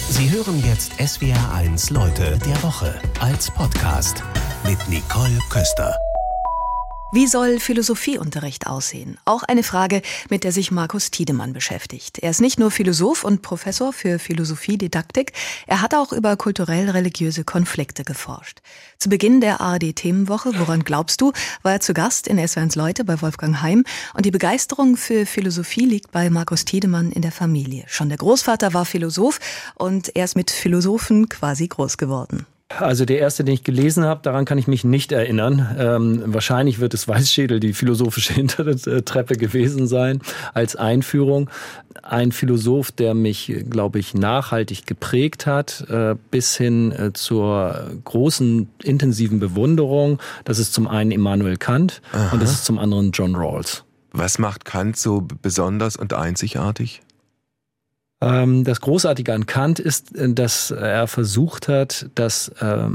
Sie hören jetzt SWR1 Leute der Woche als Podcast mit Nicole Köster. Wie soll Philosophieunterricht aussehen? Auch eine Frage, mit der sich Markus Tiedemann beschäftigt. Er ist nicht nur Philosoph und Professor für Philosophiedidaktik, er hat auch über kulturell-religiöse Konflikte geforscht. Zu Beginn der ARD-Themenwoche, woran glaubst du, war er zu Gast in SWR1 Leute bei Wolfgang Heim. Und die Begeisterung für Philosophie liegt bei Markus Tiedemann in der Familie. Schon der Großvater war Philosoph und er ist mit Philosophen quasi groß geworden. Also der erste, den ich gelesen habe, daran kann ich mich nicht erinnern. Wahrscheinlich wird es Weißschädel, die philosophische Hintertreppe gewesen sein, als Einführung. Ein Philosoph, der mich, glaube ich, nachhaltig geprägt hat, bis hin zur großen, intensiven Bewunderung. Das ist zum einen Immanuel Kant. Aha. Und das ist zum anderen John Rawls. Was macht Kant so besonders und einzigartig? Das Großartige an Kant ist, dass er versucht hat, das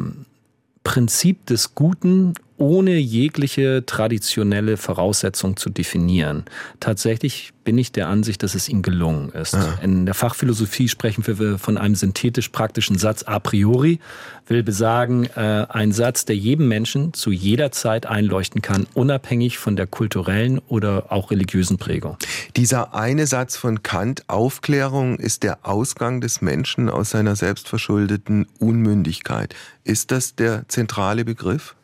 Prinzip des Guten ohne jegliche traditionelle Voraussetzung zu definieren. Tatsächlich bin ich der Ansicht, dass es ihm gelungen ist. Ja. In der Fachphilosophie sprechen wir von einem synthetisch-praktischen Satz a priori, will besagen, ein Satz, der jedem Menschen zu jeder Zeit einleuchten kann, unabhängig von der kulturellen oder auch religiösen Prägung. Dieser eine Satz von Kant, Aufklärung ist der Ausgang des Menschen aus seiner selbstverschuldeten Unmündigkeit. Ist das der zentrale Begriff?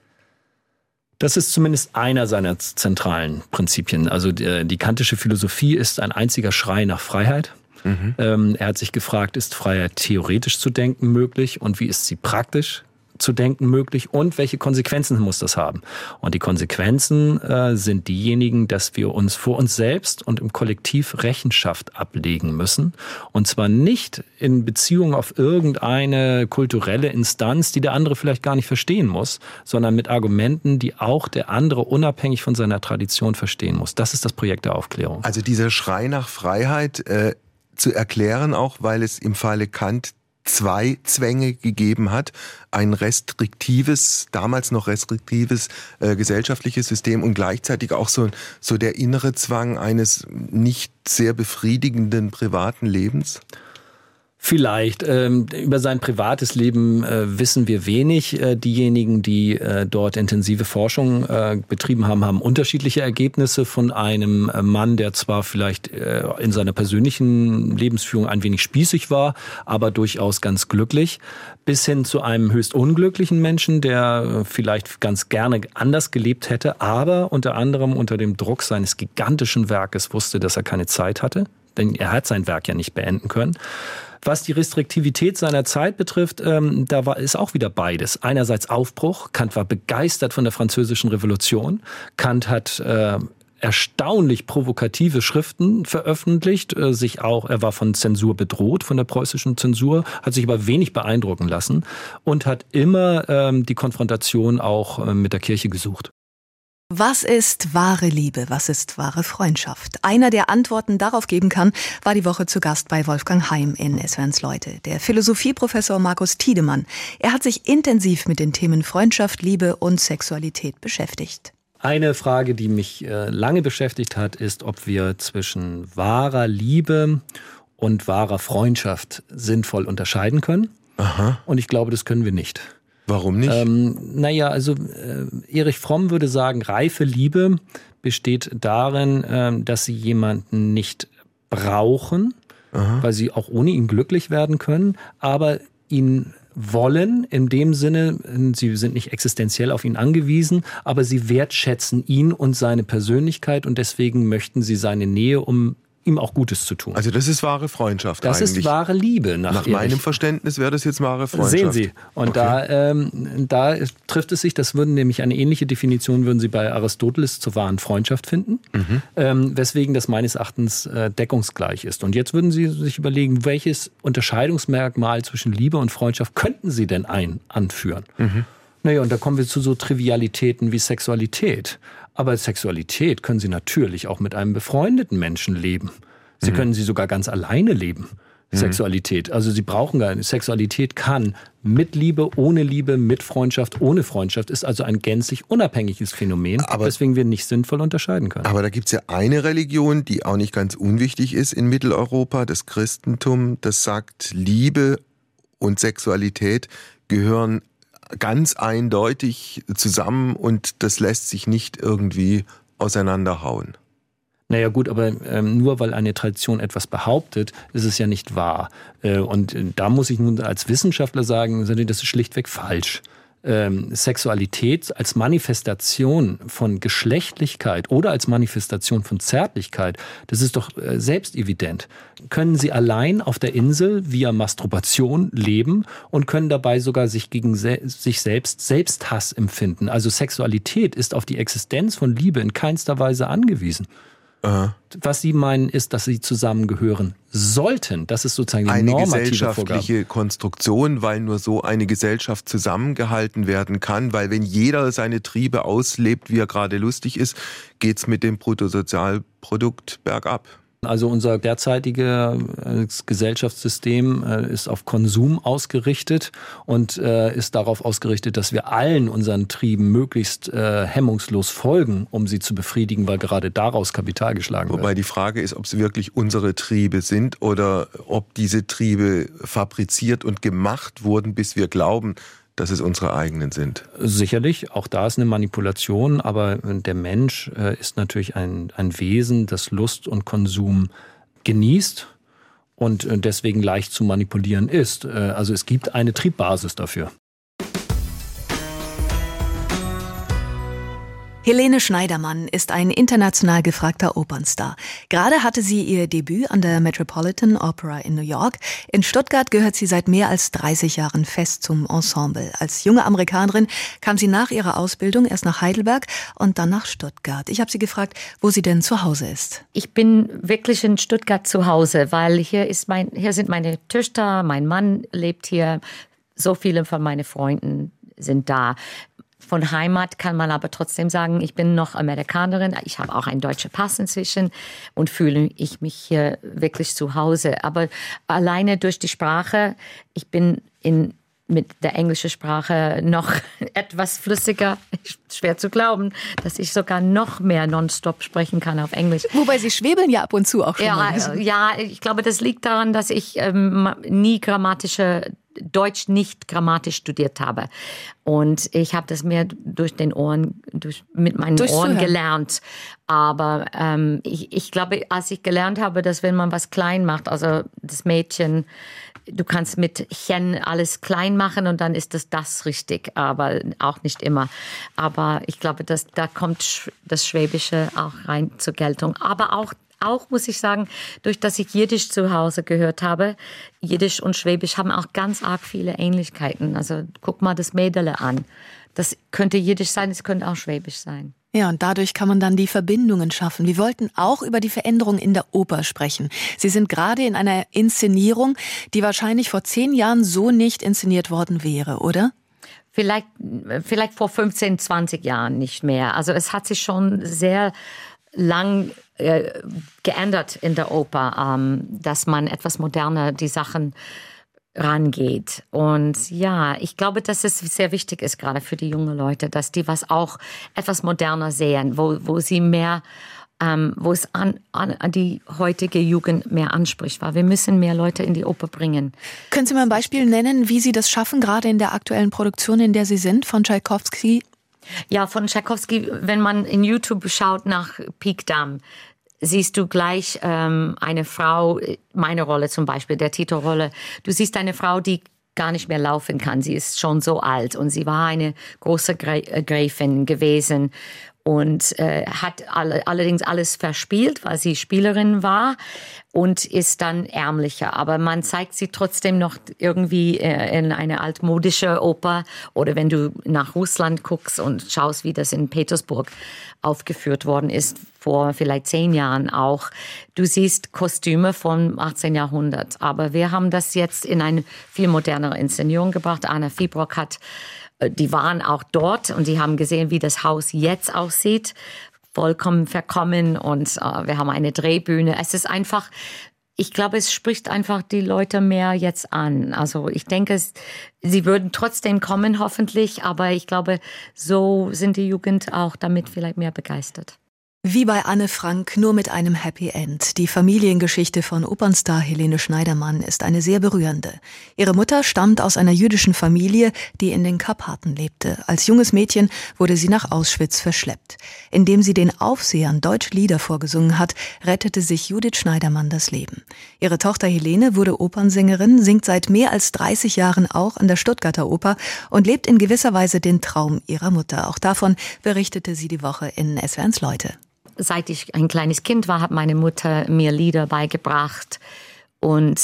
Das ist zumindest einer seiner zentralen Prinzipien. Also die kantische Philosophie ist ein einziger Schrei nach Freiheit. Mhm. Er hat sich gefragt, ist Freiheit theoretisch zu denken möglich und wie ist sie praktisch zu denken möglich und welche Konsequenzen muss das haben? Und die Konsequenzen sind diejenigen, dass wir uns vor uns selbst und im Kollektiv Rechenschaft ablegen müssen. Und zwar nicht in Beziehung auf irgendeine kulturelle Instanz, die der andere vielleicht gar nicht verstehen muss, sondern mit Argumenten, die auch der andere unabhängig von seiner Tradition verstehen muss. Das ist das Projekt der Aufklärung. Also dieser Schrei nach Freiheit zu erklären, auch weil es im Falle Kant zwei Zwänge gegeben hat, ein restriktives, damals noch restriktives gesellschaftliches System und gleichzeitig auch so der innere Zwang eines nicht sehr befriedigenden privaten Lebens? Vielleicht. Über sein privates Leben wissen wir wenig. Diejenigen, die dort intensive Forschung betrieben haben, haben unterschiedliche Ergebnisse von einem Mann, der zwar vielleicht in seiner persönlichen Lebensführung ein wenig spießig war, aber durchaus ganz glücklich, bis hin zu einem höchst unglücklichen Menschen, der vielleicht ganz gerne anders gelebt hätte, aber unter anderem unter dem Druck seines gigantischen Werkes wusste, dass er keine Zeit hatte, denn er hat sein Werk ja nicht beenden können. Was die Restriktivität seiner Zeit betrifft, ist auch wieder beides. Einerseits Aufbruch. Kant war begeistert von der Französischen Revolution. Kant hat erstaunlich provokative Schriften veröffentlicht. Er war von Zensur bedroht, von der preußischen Zensur, hat sich aber wenig beeindrucken lassen und hat immer die Konfrontation auch mit der Kirche gesucht. Was ist wahre Liebe? Was ist wahre Freundschaft? Einer, der Antworten darauf geben kann, war die Woche zu Gast bei Wolfgang Heim in SWR1 Leute, der Philosophieprofessor Markus Tiedemann. Er hat sich intensiv mit den Themen Freundschaft, Liebe und Sexualität beschäftigt. Eine Frage, die mich lange beschäftigt hat, ist, ob wir zwischen wahrer Liebe und wahrer Freundschaft sinnvoll unterscheiden können. Aha. Und ich glaube, das können wir nicht. Warum nicht? Erich Fromm würde sagen, reife Liebe besteht darin, dass sie jemanden nicht brauchen, aha, weil sie auch ohne ihn glücklich werden können, aber ihn wollen, in dem Sinne, sie sind nicht existenziell auf ihn angewiesen, aber sie wertschätzen ihn und seine Persönlichkeit und deswegen möchten sie seine Nähe, um ihm auch Gutes zu tun. Also das ist wahre Freundschaft das eigentlich. Das ist wahre Liebe. Nach meinem Verständnis wäre das jetzt wahre Freundschaft. Sehen Sie. Und okay, da trifft es sich, das würden nämlich eine ähnliche Definition würden Sie bei Aristoteles zur wahren Freundschaft finden, weswegen das meines Erachtens deckungsgleich ist. Und jetzt würden Sie sich überlegen, welches Unterscheidungsmerkmal zwischen Liebe und Freundschaft könnten Sie denn anführen? Naja, und da kommen wir zu so Trivialitäten wie Sexualität. Aber Sexualität können Sie natürlich auch mit einem befreundeten Menschen leben. Sie können sie sogar ganz alleine leben. Sexualität. Also Sie brauchen gar nicht. Sexualität kann mit Liebe, ohne Liebe, mit Freundschaft, ohne Freundschaft, ist also ein gänzlich unabhängiges Phänomen, weswegen wir nicht sinnvoll unterscheiden können. Aber da gibt's ja eine Religion, die auch nicht ganz unwichtig ist in Mitteleuropa, das Christentum, das sagt, Liebe und Sexualität gehören ganz eindeutig zusammen und das lässt sich nicht irgendwie auseinanderhauen. Naja gut, aber nur weil eine Tradition etwas behauptet, ist es ja nicht wahr. Und da muss ich nun als Wissenschaftler sagen, das ist schlichtweg falsch. Sexualität als Manifestation von Geschlechtlichkeit oder als Manifestation von Zärtlichkeit, das ist doch selbstevident. Können Sie allein auf der Insel via Masturbation leben und können dabei sogar sich gegen sich selbst Selbsthass empfinden. Also Sexualität ist auf die Existenz von Liebe in keinster Weise angewiesen. Aha. Was Sie meinen, ist, dass sie zusammengehören sollten. Das ist sozusagen die eine normative gesellschaftliche Vorgabe. Konstruktion, weil nur so eine Gesellschaft zusammengehalten werden kann. Weil wenn jeder seine Triebe auslebt, wie er gerade lustig ist, geht's mit dem Bruttosozialprodukt bergab. Also unser derzeitiges Gesellschaftssystem ist auf Konsum ausgerichtet und ist darauf ausgerichtet, dass wir allen unseren Trieben möglichst hemmungslos folgen, um sie zu befriedigen, weil gerade daraus Kapital geschlagen wird. Wobei die Frage ist, ob es wirklich unsere Triebe sind oder ob diese Triebe fabriziert und gemacht wurden, bis wir glauben, dass es unsere eigenen sind. Sicherlich, auch da ist eine Manipulation, aber der Mensch ist natürlich ein Wesen, das Lust und Konsum genießt und deswegen leicht zu manipulieren ist. Also es gibt eine Triebbasis dafür. Helene Schneidermann ist ein international gefragter Opernstar. Gerade hatte sie ihr Debüt an der Metropolitan Opera in New York. In Stuttgart gehört sie seit mehr als 30 Jahren fest zum Ensemble. Als junge Amerikanerin kam sie nach ihrer Ausbildung erst nach Heidelberg und dann nach Stuttgart. Ich habe sie gefragt, wo sie denn zu Hause ist. Ich bin wirklich in Stuttgart zu Hause, weil hier sind meine Töchter, mein Mann lebt hier, so viele von meinen Freunden sind da. Von Heimat kann man aber trotzdem sagen, ich bin noch Amerikanerin. Ich habe auch einen deutschen Pass inzwischen und fühle mich hier wirklich zu Hause. Aber alleine durch die Sprache, ich bin mit der englischen Sprache noch etwas flüssiger. Schwer zu glauben, dass ich sogar noch mehr nonstop sprechen kann auf Englisch. Wobei Sie schwebeln ja ab und zu auch schon mal. Ja, ich glaube, das liegt daran, dass ich nie Deutsch nicht grammatisch studiert habe. Und ich habe das mehr durch den Ohren, mit meinen Ohren gelernt. Aber ich glaube, als ich gelernt habe, dass wenn man was klein macht, also das Mädchen, du kannst mit Chen alles klein machen und dann ist das richtig, aber auch nicht immer. Aber ich glaube, da kommt das Schwäbische auch rein zur Geltung. Aber auch muss ich sagen, durch dass ich Jiddisch zu Hause gehört habe, Jiddisch und Schwäbisch haben auch ganz arg viele Ähnlichkeiten. Also guck mal das Mädele an. Das könnte Jiddisch sein, es könnte auch Schwäbisch sein. Ja, und dadurch kann man dann die Verbindungen schaffen. Wir wollten auch über die Veränderung in der Oper sprechen. Sie sind gerade in einer Inszenierung, die wahrscheinlich vor 10 Jahren so nicht inszeniert worden wäre, oder? Vielleicht vor 15, 20 Jahren nicht mehr. Also es hat sich schon sehr lang geändert in der Oper, dass man etwas moderner die Sachen rangeht. Und ja, ich glaube, dass es sehr wichtig ist, gerade für die jungen Leute, dass die was auch etwas moderner sehen, wo sie mehr, wo es an die heutige Jugend mehr anspricht. Weil wir müssen mehr Leute in die Oper bringen. Können Sie mal ein Beispiel nennen, wie Sie das schaffen, gerade in der aktuellen Produktion, in der Sie sind, von Tschaikowski? Ja, von Tschaikowski, wenn man in YouTube schaut nach Piekdam, siehst du gleich eine Frau, meine Rolle zum Beispiel, der Titelrolle, du siehst eine Frau, die gar nicht mehr laufen kann. Sie ist schon so alt und sie war eine große Gräfin gewesen und hat allerdings alles verspielt, weil sie Spielerin war und ist dann ärmlicher. Aber man zeigt sie trotzdem noch irgendwie in eine altmodische Oper. Oder wenn du nach Russland guckst und schaust, wie das in Petersburg aufgeführt worden ist, vor vielleicht 10 Jahren auch. Du siehst Kostüme vom 18. Jahrhundert. Aber wir haben das jetzt in eine viel modernere Inszenierung gebracht. Anna Fibrock die waren auch dort und die haben gesehen, wie das Haus jetzt aussieht. Vollkommen verkommen und wir haben eine Drehbühne. Es ist einfach, ich glaube, es spricht einfach die Leute mehr jetzt an. Also ich denke, sie würden trotzdem kommen, hoffentlich, aber ich glaube, so sind die Jugend auch damit vielleicht mehr begeistert. Wie bei Anne Frank, nur mit einem Happy End. Die Familiengeschichte von Opernstar Helene Schneidermann ist eine sehr berührende. Ihre Mutter stammt aus einer jüdischen Familie, die in den Karpaten lebte. Als junges Mädchen wurde sie nach Auschwitz verschleppt. Indem sie den Aufsehern deutsche Lieder vorgesungen hat, rettete sich Judith Schneidermann das Leben. Ihre Tochter Helene wurde Opernsängerin, singt seit mehr als 30 Jahren auch an der Stuttgarter Oper und lebt in gewisser Weise den Traum ihrer Mutter. Auch davon berichtete sie die Woche in SWR1 Leute. Seit ich ein kleines Kind war, hat meine Mutter mir Lieder beigebracht und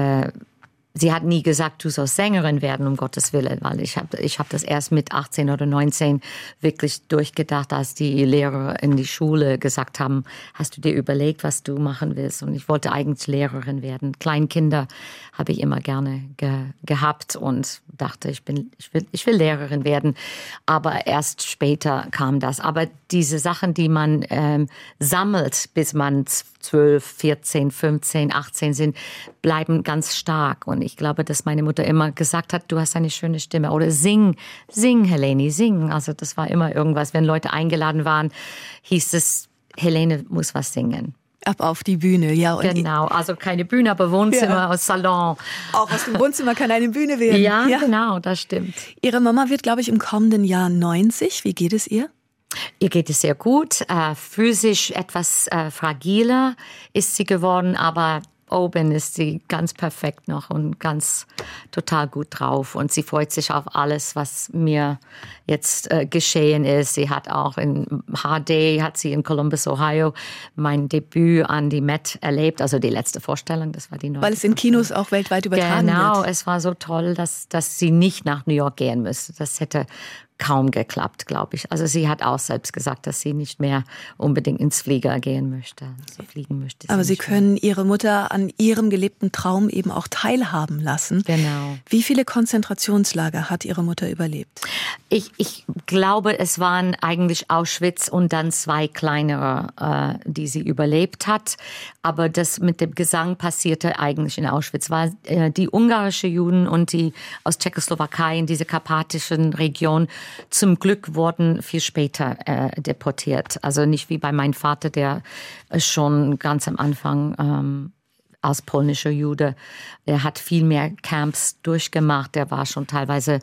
sie hat nie gesagt, du sollst Sängerin werden, um Gottes Willen, weil ich hab das erst mit 18 oder 19 wirklich durchgedacht, als die Lehrer in die Schule gesagt haben, hast du dir überlegt, was du machen willst? Und ich wollte eigentlich Lehrerin werden. Kleinkinder habe ich immer gerne gehabt und dachte, ich will Lehrerin werden. Aber erst später kam das. Aber diese Sachen, die man sammelt, bis man 12, 14, 15, 18 sind, bleiben ganz stark. Und ich glaube, dass meine Mutter immer gesagt hat, du hast eine schöne Stimme. Oder sing, Helene, sing. Also das war immer irgendwas. Wenn Leute eingeladen waren, hieß es, Helene muss was singen. Ab auf die Bühne, ja. Und genau, also keine Bühne, aber Wohnzimmer, ja. Salon. Auch aus dem Wohnzimmer kann eine Bühne werden. Ja, genau, das stimmt. Ihre Mama wird, glaube ich, im kommenden Jahr 90. Wie geht es ihr? Ihr geht es sehr gut. Physisch etwas fragiler ist sie geworden, aber oben ist sie ganz perfekt noch und ganz total gut drauf. Und sie freut sich auf alles, was mir jetzt geschehen ist. Sie hat auch in HD, hat sie in Columbus, Ohio, mein Debüt an die Met erlebt. Also die letzte Vorstellung, das war die neue. Weil es in Kinos auch weltweit übertragen wird. Genau, es war so toll, dass sie nicht nach New York gehen müsste. Das hätte kaum geklappt, glaube ich. Also sie hat auch selbst gesagt, dass sie nicht mehr unbedingt ins Flieger gehen möchte. Also fliegen möchte sie. Aber Sie nicht können Ihre Mutter an ihrem gelebten Traum eben auch teilhaben lassen. Genau. Wie viele Konzentrationslager hat Ihre Mutter überlebt? Ich glaube, es waren eigentlich Auschwitz und dann 2 kleinere, die sie überlebt hat. Aber das mit dem Gesang passierte eigentlich in Auschwitz, weil die ungarische Juden und die aus Tschechoslowakei in diese karpatischen Region zum Glück wurden viel später deportiert. Also nicht wie bei meinem Vater, der schon ganz am Anfang als polnischer Jude, er hat viel mehr Camps durchgemacht. Der war schon teilweise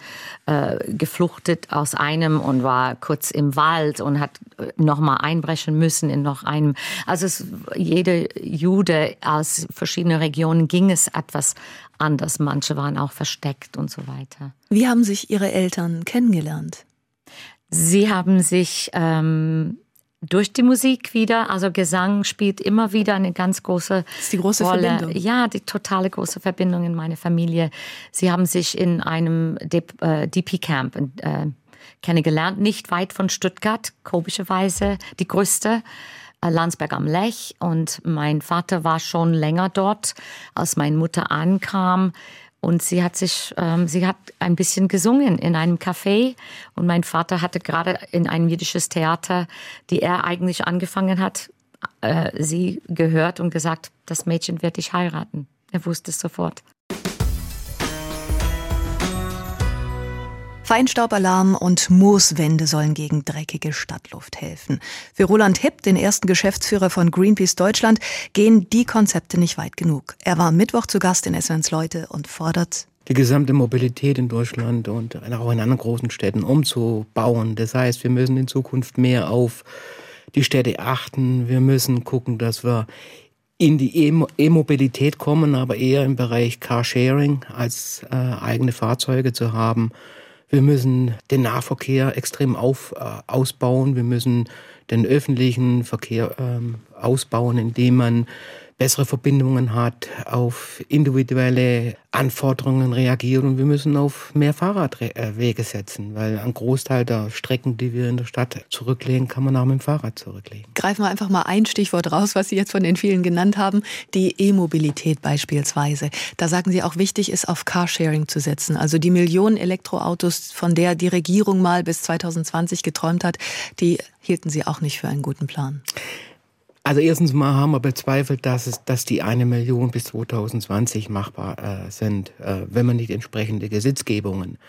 gefluchtet aus einem und war kurz im Wald und hat nochmal einbrechen müssen in noch einem. Also jede Jude aus verschiedenen Regionen ging es etwas anders. Manche waren auch versteckt und so weiter. Wie haben sich Ihre Eltern kennengelernt? Sie haben sich durch die Musik wieder, also Gesang spielt immer wieder eine ganz große das ist die große Rolle. Verbindung. Ja, die totale große Verbindung in meiner Familie. Sie haben sich in einem DP-Camp kennengelernt, nicht weit von Stuttgart, komischerweise die größte, Landsberg am Lech. Und mein Vater war schon länger dort, als meine Mutter ankam. Und sie hat ein bisschen gesungen in einem Café. Und mein Vater hatte gerade in einem jüdisches Theater, die er eigentlich angefangen hat, sie gehört und gesagt, das Mädchen wird dich heiraten. Er wusste es sofort. Feinstaubalarm und Mooswände sollen gegen dreckige Stadtluft helfen. Für Roland Hipp, den ersten Geschäftsführer von Greenpeace Deutschland, gehen die Konzepte nicht weit genug. Er war am Mittwoch zu Gast in SWR1 Leute und fordert, die gesamte Mobilität in Deutschland und auch in anderen großen Städten umzubauen. Das heißt, wir müssen in Zukunft mehr auf die Städte achten. Wir müssen gucken, dass wir in die E-Mobilität kommen, aber eher im Bereich Carsharing als eigene Fahrzeuge zu haben. Wir müssen den Nahverkehr extrem ausbauen. Wir müssen den öffentlichen Verkehr ausbauen, indem man bessere Verbindungen hat, auf individuelle Anforderungen reagiert. Und wir müssen auf mehr Fahrradwege setzen, weil ein Großteil der Strecken, die wir in der Stadt zurücklegen, kann man auch mit dem Fahrrad zurücklegen. Greifen wir einfach mal ein Stichwort raus, was Sie jetzt von den vielen genannt haben, die E-Mobilität beispielsweise. Da sagen Sie auch, wichtig ist, auf Carsharing zu setzen. Also die Millionen Elektroautos, von der die Regierung mal bis 2020 geträumt hat, die hielten Sie auch nicht für einen guten Plan. Also erstens mal haben wir bezweifelt, dass die 1 Million bis 2020 machbar sind, wenn man nicht entsprechende Gesetzgebungen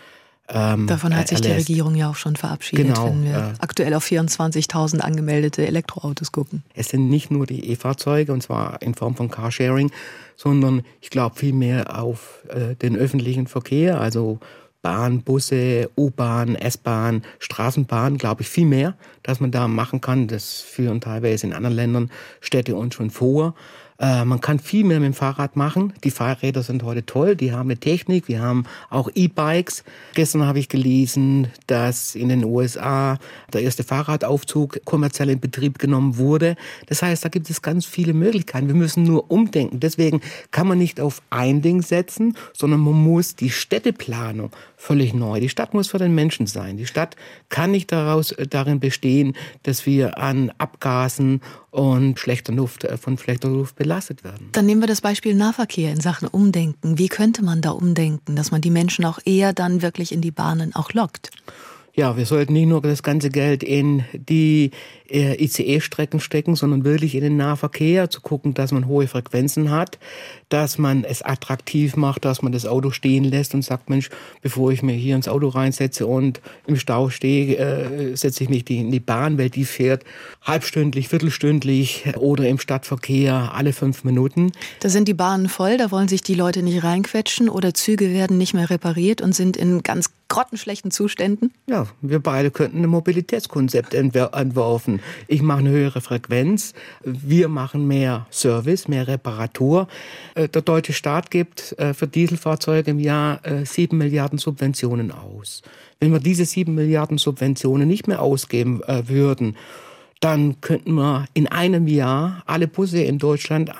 Davon hat sich die Regierung ja auch schon verabschiedet, genau, wenn wir aktuell auf 24.000 angemeldete Elektroautos gucken. Es sind nicht nur die E-Fahrzeuge, und zwar in Form von Carsharing, sondern ich glaube viel mehr auf den öffentlichen Verkehr, also Bahn, Busse, U-Bahn, S-Bahn, Straßenbahn, glaube ich viel mehr, dass man da machen kann. Das führen teilweise in anderen Ländern Städte uns schon vor. Man kann viel mehr mit dem Fahrrad machen. Die Fahrräder sind heute toll, die haben eine Technik, wir haben auch E-Bikes. Gestern habe ich gelesen, dass in den USA der erste Fahrradaufzug kommerziell in Betrieb genommen wurde. Das heißt, da gibt es ganz viele Möglichkeiten. Wir müssen nur umdenken. Deswegen kann man nicht auf ein Ding setzen, sondern man muss die Städteplanung völlig neu. Die Stadt muss für den Menschen sein. Die Stadt kann nicht darin bestehen, dass wir an Abgasen und von schlechter Luft belastet werden. Dann nehmen wir das Beispiel Nahverkehr in Sachen Umdenken. Wie könnte man da umdenken, dass man die Menschen auch eher dann wirklich in die Bahnen auch lockt? Ja, wir sollten nicht nur das ganze Geld in die ICE-Strecken stecken, sondern wirklich in den Nahverkehr, zu gucken, dass man hohe Frequenzen hat, dass man es attraktiv macht, dass man das Auto stehen lässt und sagt, Mensch, bevor ich mir hier ins Auto reinsetze und im Stau stehe, setze ich mich in die Bahn, weil die fährt halbstündlich, viertelstündlich oder im Stadtverkehr alle 5 Minuten. Da sind die Bahnen voll, da wollen sich die Leute nicht reinquetschen oder Züge werden nicht mehr repariert und sind in ganz grottenschlechten Zuständen? Ja, wir beide könnten ein Mobilitätskonzept entwerfen. Ich mache eine höhere Frequenz, wir machen mehr Service, mehr Reparatur. Der deutsche Staat gibt für Dieselfahrzeuge im Jahr 7 Milliarden Subventionen aus. Wenn wir diese 7 Milliarden Subventionen nicht mehr ausgeben würden, dann könnten wir in einem Jahr alle Busse in Deutschland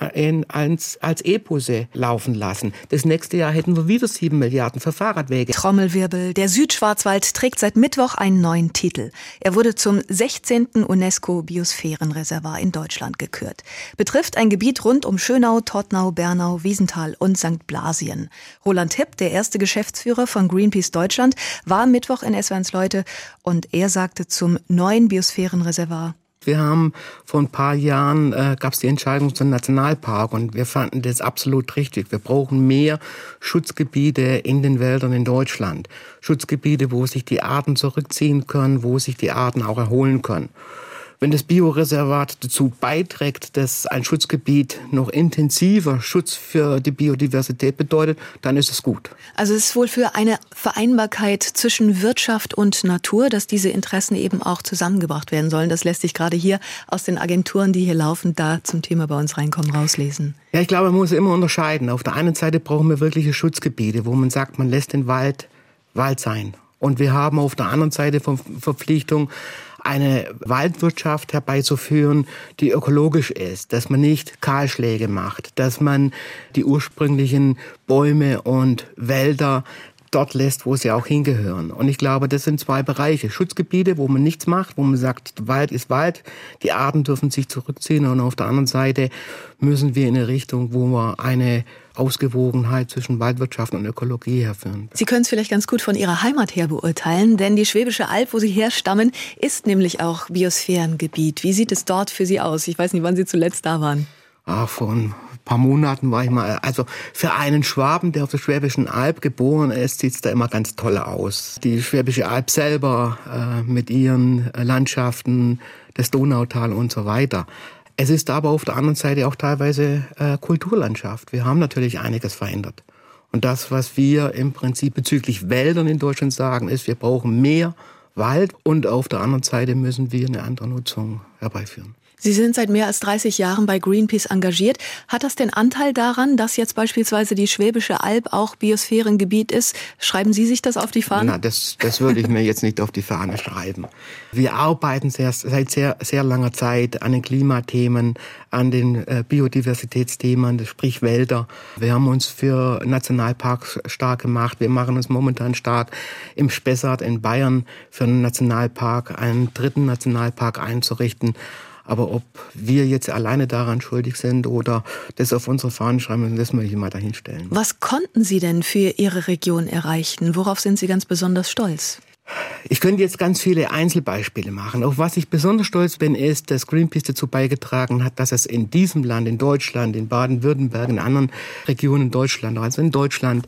als E-Busse laufen lassen. Das nächste Jahr hätten wir wieder 7 Milliarden für Fahrradwege. Trommelwirbel. Der Südschwarzwald trägt seit Mittwoch einen neuen Titel. Er wurde zum 16. UNESCO-Biosphärenreservat in Deutschland gekürt. Betrifft ein Gebiet rund um Schönau, Todtnau, Bernau, Wiesenthal und St. Blasien. Roland Hipp, der erste Geschäftsführer von Greenpeace Deutschland, war am Mittwoch in SWR1 Leute und er sagte zum neuen Biosphärenreservat: Wir haben vor ein paar Jahren, gab es die Entscheidung zum Nationalpark und wir fanden das absolut richtig. Wir brauchen mehr Schutzgebiete in den Wäldern in Deutschland. Schutzgebiete, wo sich die Arten zurückziehen können, wo sich die Arten auch erholen können. Wenn das Bioreservat dazu beiträgt, dass ein Schutzgebiet noch intensiver Schutz für die Biodiversität bedeutet, dann ist es gut. Also es ist wohl für eine Vereinbarkeit zwischen Wirtschaft und Natur, dass diese Interessen eben auch zusammengebracht werden sollen. Das lässt sich gerade hier aus den Agenturen, die hier laufen, da zum Thema bei uns reinkommen, rauslesen. Ja, ich glaube, man muss immer unterscheiden. Auf der einen Seite brauchen wir wirkliche Schutzgebiete, wo man sagt, man lässt den Wald sein. Und wir haben auf der anderen Seite Verpflichtung, eine Waldwirtschaft herbeizuführen, die ökologisch ist, dass man nicht Kahlschläge macht, dass man die ursprünglichen Bäume und Wälder dort lässt, wo sie auch hingehören. Und ich glaube, das sind 2 Bereiche. Schutzgebiete, wo man nichts macht, wo man sagt, Wald ist Wald, die Arten dürfen sich zurückziehen. Und auf der anderen Seite müssen wir in eine Richtung, wo wir eine Ausgewogenheit zwischen Waldwirtschaft und Ökologie herführen. Sie können es vielleicht ganz gut von Ihrer Heimat her beurteilen, denn die Schwäbische Alb, wo Sie herstammen, ist nämlich auch Biosphärengebiet. Wie sieht es dort für Sie aus? Ich weiß nicht, wann Sie zuletzt da waren. Vor ein paar Monaten war ich mal, also für einen Schwaben, der auf der Schwäbischen Alb geboren ist, sieht es da immer ganz toll aus. Die Schwäbische Alb selber mit ihren Landschaften, das Donautal und so weiter. Es ist aber auf der anderen Seite auch teilweise Kulturlandschaft. Wir haben natürlich einiges verändert. Und das, was wir im Prinzip bezüglich Wäldern in Deutschland sagen, ist, wir brauchen mehr Wald und auf der anderen Seite müssen wir eine andere Nutzung herbeiführen. Sie sind seit mehr als 30 Jahren bei Greenpeace engagiert. Hat das den Anteil daran, dass jetzt beispielsweise die Schwäbische Alb auch Biosphärengebiet ist? Schreiben Sie sich das auf die Fahne? Na, das würde ich mir jetzt nicht auf die Fahne schreiben. Wir arbeiten seit sehr langer Zeit an den Klimathemen, an den Biodiversitätsthemen, sprich Wälder. Wir haben uns für Nationalparks stark gemacht. Wir machen uns momentan stark im Spessart in Bayern für einen Nationalpark, einen 3. Nationalpark einzurichten. Aber ob wir jetzt alleine daran schuldig sind oder das auf unsere Fahnen schreiben, das möchte ich mal dahinstellen. Was konnten Sie denn für Ihre Region erreichen? Worauf sind Sie ganz besonders stolz? Ich könnte jetzt ganz viele Einzelbeispiele machen. Auf was ich besonders stolz bin, ist, dass Greenpeace dazu beigetragen hat, dass es in diesem Land, in Deutschland, in Baden-Württemberg, in anderen Regionen Deutschlands, also in Deutschland,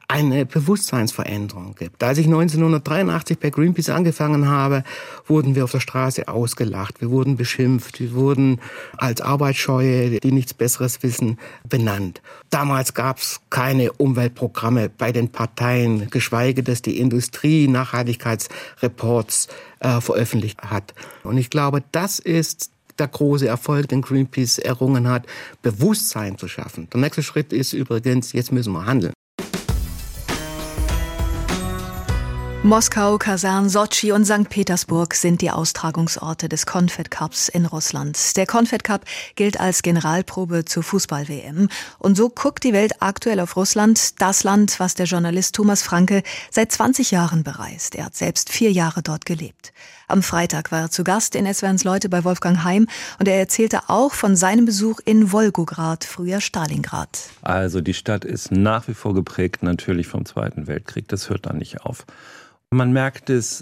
eine Bewusstseinsveränderung gibt. Als ich 1983 bei Greenpeace angefangen habe, wurden wir auf der Straße ausgelacht, wir wurden beschimpft, wir wurden als Arbeitsscheue, die nichts Besseres wissen, benannt. Damals gab es keine Umweltprogramme bei den Parteien, geschweige dass die Industrie Nachhaltigkeitsreports veröffentlicht hat. Und ich glaube, das ist der große Erfolg, den Greenpeace errungen hat, Bewusstsein zu schaffen. Der nächste Schritt ist übrigens, jetzt müssen wir handeln. Moskau, Kasan, Sotschi und St. Petersburg sind die Austragungsorte des Confed Cups in Russland. Der Confed Cup gilt als Generalprobe zur Fußball-WM. Und so guckt die Welt aktuell auf Russland, das Land, was der Journalist Thomas Franke seit 20 Jahren bereist. Er hat selbst 4 Jahre dort gelebt. Am Freitag war er zu Gast in SWRs Leute bei Wolfgang Heim und er erzählte auch von seinem Besuch in Wolgograd, früher Stalingrad. Also die Stadt ist nach wie vor geprägt natürlich vom Zweiten Weltkrieg. Das hört da nicht auf. Man merkt es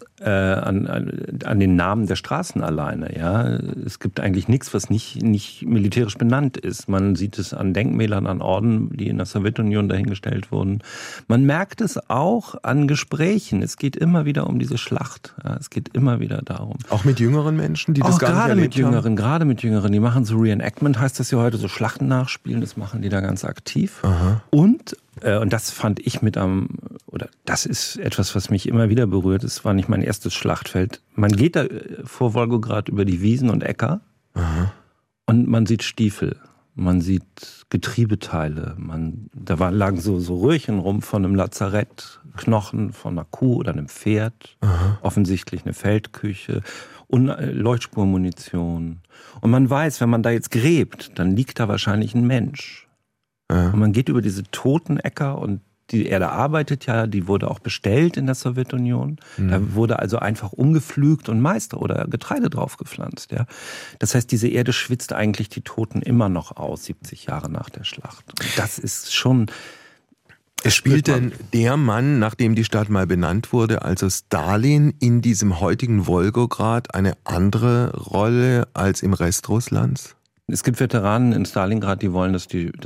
an den Namen der Straßen alleine. Ja, es gibt eigentlich nichts, was nicht militärisch benannt ist. Man sieht es an Denkmälern, an Orden, die in der Sowjetunion dahingestellt wurden. Man merkt es auch an Gesprächen. Es geht immer wieder um diese Schlacht. Ja, es geht immer wieder darum. Auch mit jüngeren Menschen, die das gar nicht erlebt haben? Gerade mit Jüngeren. Die machen so Reenactment, heißt das ja heute, so Schlachten nachspielen. Das machen die da ganz aktiv. Aha. Und das fand ich das ist etwas, was mich immer wieder berührt. Es war nicht mein erstes Schlachtfeld. Man geht da vor Wolgograd über die Wiesen und Äcker. Aha. Und man sieht Stiefel, man sieht Getriebeteile. Da lagen so Röhrchen rum von einem Lazarett, Knochen von einer Kuh oder einem Pferd, Aha. offensichtlich eine Feldküche und Leuchtspurmunition. Und man weiß, wenn man da jetzt gräbt, dann liegt da wahrscheinlich ein Mensch. Ja. Und man geht über diese toten Äcker und die Erde arbeitet ja, die wurde auch bestellt in der Sowjetunion. Mhm. Da wurde also einfach umgepflügt und Mais oder Getreide drauf gepflanzt. Ja. Das heißt, diese Erde schwitzt eigentlich die Toten immer noch aus, 70 Jahre nach der Schlacht. Und das ist schon... Es spielt denn der Mann, nachdem die Stadt mal benannt wurde, also Stalin, in diesem heutigen Wolgograd eine andere Rolle als im Rest Russlands? Es gibt Veteranen in Stalingrad, die wollen, dass die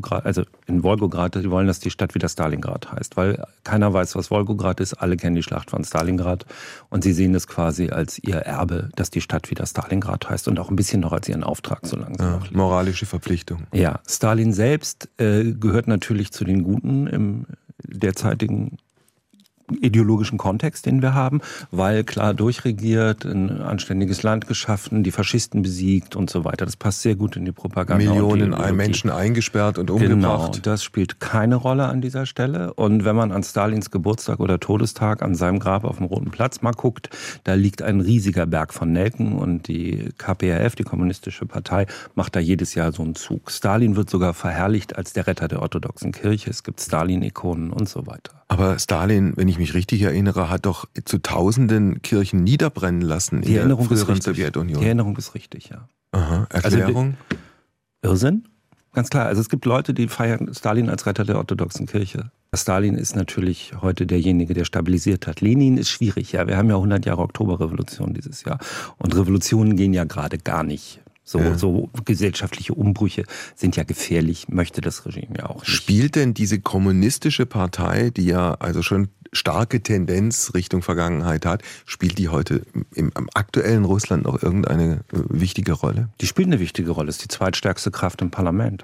wollen, dass die Stadt wieder Stalingrad heißt, weil keiner weiß, was Wolgograd ist. Alle kennen die Schlacht von Stalingrad und sie sehen es quasi als ihr Erbe, dass die Stadt wieder Stalingrad heißt und auch ein bisschen noch als ihren Auftrag, solange sie noch lebt. Moralische Verpflichtung. Ja, Stalin selbst gehört natürlich zu den Guten im derzeitigen ideologischen Kontext, den wir haben, weil klar durchregiert, ein anständiges Land geschaffen, die Faschisten besiegt und so weiter. Das passt sehr gut in die Propaganda. Millionen Menschen eingesperrt und umgebracht. Genau, das spielt keine Rolle an dieser Stelle. Und wenn man an Stalins Geburtstag oder Todestag an seinem Grab auf dem Roten Platz mal guckt, da liegt ein riesiger Berg von Nelken und die KPRF, die Kommunistische Partei, macht da jedes Jahr so einen Zug. Stalin wird sogar verherrlicht als der Retter der orthodoxen Kirche. Es gibt Stalin-Ikonen und so weiter. Aber Stalin, wenn ich mich richtig erinnere, hat doch zu Tausenden Kirchen niederbrennen lassen in der früheren Sowjetunion. Die Erinnerung ist richtig, ja. Aha. Erklärung? Also, Irrsinn? Ganz klar. Also es gibt Leute, die feiern Stalin als Retter der orthodoxen Kirche. Stalin ist natürlich heute derjenige, der stabilisiert hat. Lenin ist schwierig, ja. Wir haben ja 100 Jahre Oktoberrevolution dieses Jahr. Und Revolutionen gehen ja gerade gar nicht. So gesellschaftliche Umbrüche sind ja gefährlich, möchte das Regime ja auch nicht. Spielt denn diese kommunistische Partei, die ja also schon starke Tendenz Richtung Vergangenheit hat, spielt die heute im aktuellen Russland noch irgendeine wichtige Rolle? Die spielt eine wichtige Rolle, ist die zweitstärkste Kraft im Parlament.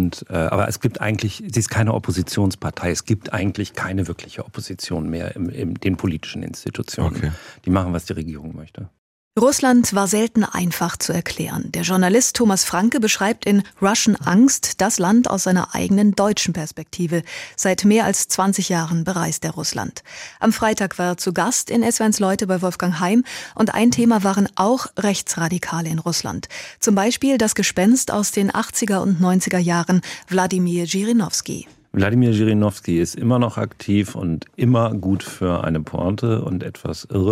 Aber es gibt eigentlich, sie ist keine Oppositionspartei, es gibt eigentlich keine wirkliche Opposition mehr in den politischen Institutionen. Okay. Die machen, was die Regierung möchte. Russland war selten einfach zu erklären. Der Journalist Thomas Franke beschreibt in Russian Angst das Land aus seiner eigenen deutschen Perspektive. Seit mehr als 20 Jahren bereist er Russland. Am Freitag war er zu Gast in SWRs Leute bei Wolfgang Heim und ein Thema waren auch Rechtsradikale in Russland. Zum Beispiel das Gespenst aus den 80er und 90er Jahren, Wladimir Zhirinovsky. Wladimir Zhirinovsky ist immer noch aktiv und immer gut für eine Pointe und etwas irre.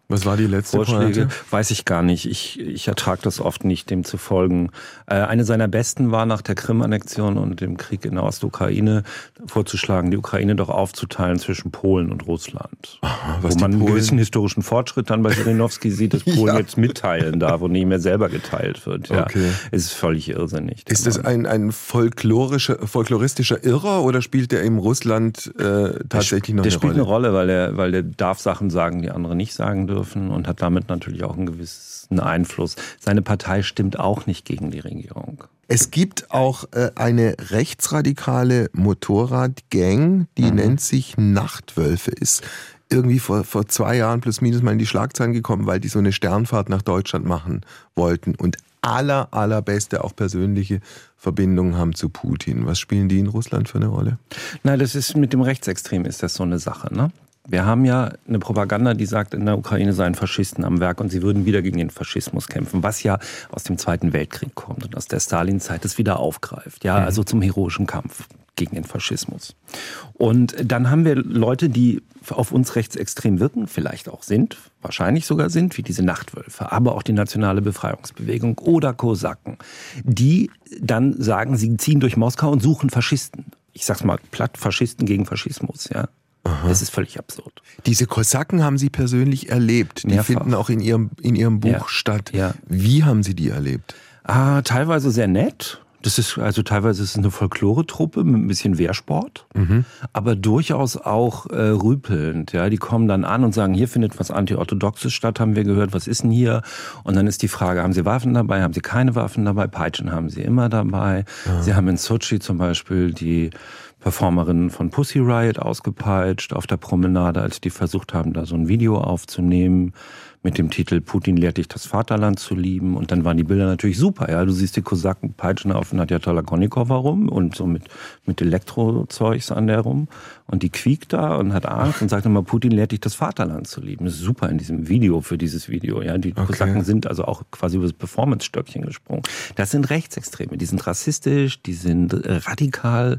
Was war die letzte Vorschläge? Pointe? Weiß ich gar nicht. Ich ertrage das oft nicht, dem zu folgen. Eine seiner besten war nach der Krim-Annexion und dem Krieg in der Ostukraine vorzuschlagen, die Ukraine doch aufzuteilen zwischen Polen und Russland. Aha, wo man einen gewissen historischen Fortschritt dann bei Zhirinovsky sieht, dass Polen jetzt mitteilen darf und nicht mehr selber geteilt wird. Ja, okay. Es ist völlig irrsinnig. Ist das ein folkloristischer Irrer oder spielt der in Russland tatsächlich noch eine Rolle? Der spielt eine Rolle, weil der darf Sachen sagen, die andere nicht sagen dürfen und hat damit natürlich auch einen gewissen Einfluss. Seine Partei stimmt auch nicht gegen die Regierung. Es gibt auch eine rechtsradikale Motorradgang, die nennt sich Nachtwölfe. Ist irgendwie vor 2 Jahren plus minus mal in die Schlagzeilen gekommen, weil die so eine Sternfahrt nach Deutschland machen wollten und allerbeste auch persönliche Verbindungen haben zu Putin. Was spielen die in Russland für eine Rolle? Na, das ist mit dem Rechtsextrem ist das so eine Sache, ne? Wir haben ja eine Propaganda, die sagt, in der Ukraine seien Faschisten am Werk und sie würden wieder gegen den Faschismus kämpfen, was ja aus dem Zweiten Weltkrieg kommt und aus der Stalinzeit das wieder aufgreift. Ja, also zum heroischen Kampf gegen den Faschismus. Und dann haben wir Leute, die auf uns rechtsextrem wirken, vielleicht auch sind, wahrscheinlich sogar sind, wie diese Nachtwölfe, aber auch die Nationale Befreiungsbewegung oder Kosaken, die dann sagen, sie ziehen durch Moskau und suchen Faschisten. Ich sag's mal platt, Faschisten gegen Faschismus, ja. Aha. Das ist völlig absurd. Diese Kosaken haben Sie persönlich erlebt. Die Mehrfach. Finden auch in Ihrem Buch statt. Ja. Wie haben Sie die erlebt? Teilweise sehr nett. Teilweise ist es eine Folklore-Truppe mit ein bisschen Wehrsport, aber durchaus auch rüpelnd. Ja, die kommen dann an und sagen, hier findet was Anti-Orthodoxes statt, haben wir gehört, was ist denn hier? Und dann ist die Frage, haben Sie Waffen dabei, haben Sie keine Waffen dabei? Peitschen haben Sie immer dabei. Ja. Sie haben in Sochi zum Beispiel die Performerinnen von Pussy Riot ausgepeitscht auf der Promenade, als die versucht haben, da so ein Video aufzunehmen mit dem Titel Putin lehrt dich das Vaterland zu lieben. Und dann waren die Bilder natürlich super. Ja, du siehst die Kosaken peitschen auf Nadja Tolokonnikova rum und so mit Elektrozeugs an der rum. Und die quiekt da und hat Angst und sagt immer, Putin lehrt dich das Vaterland zu lieben. Das ist super in diesem Video, für dieses Video. Ja, die Kosaken sind also auch quasi über das Performance-Stöckchen gesprungen. Das sind Rechtsextreme. Die sind rassistisch, die sind radikal,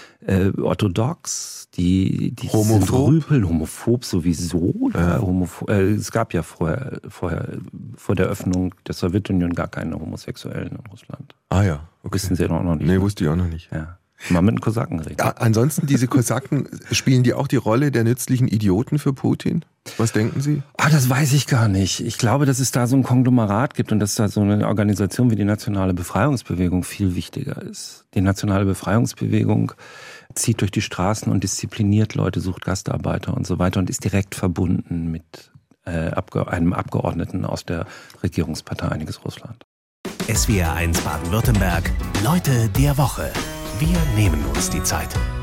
orthodox, die sind rüpeln, homophob sowieso. Ja. Es gab ja vorher, vor der Öffnung der Sowjetunion gar keine Homosexuellen in Russland. Ah ja, okay. Wissen Sie doch noch nicht. Nee, wusste ich auch noch nicht. Ja. Mal mit den Kosaken reden. Ja, ansonsten, diese Kosaken, spielen die auch die Rolle der nützlichen Idioten für Putin? Was denken Sie? Das weiß ich gar nicht. Ich glaube, dass es da so ein Konglomerat gibt und dass da so eine Organisation wie die Nationale Befreiungsbewegung viel wichtiger ist. Die Nationale Befreiungsbewegung zieht durch die Straßen und diszipliniert Leute, sucht Gastarbeiter und so weiter und ist direkt verbunden mit einem Abgeordneten aus der Regierungspartei Einiges Russland. SWR 1 Baden-Württemberg, Leute der Woche. Wir nehmen uns die Zeit.